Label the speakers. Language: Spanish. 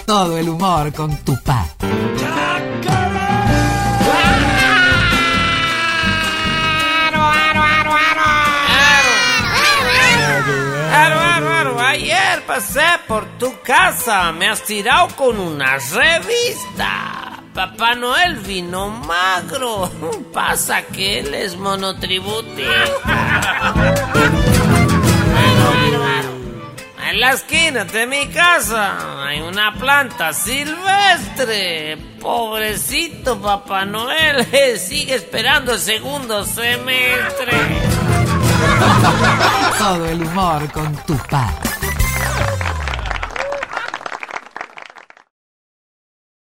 Speaker 1: Todo el humor con Tupac.
Speaker 2: Ayer pasé por tu casa, me has tirado con una revista. Papá Noel vino magro. Pasa que él es monotributista. En la esquina de mi casa hay una planta silvestre. Pobrecito Papá Noel, sigue esperando el segundo semestre.
Speaker 1: Todo el humor con Tupac.